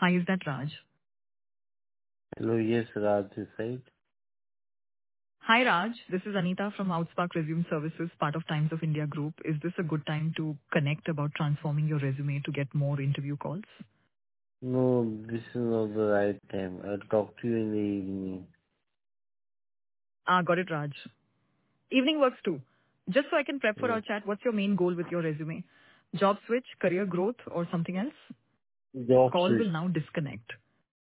Hi, is that Raj? Hello, yes, Raj this side. Hi, Raj. This is Anita from Outspark Resume Services, part of Times of India Group. Is this a good time to connect about transforming your resume to get more interview calls? No, this is not the right time. I'll talk to you in the evening. Got it, Raj. Evening works too. Just so I can prep for Yeah. our chat, what's your main goal with your resume? Job switch, career growth, or something else? Job Call switch. will now disconnect.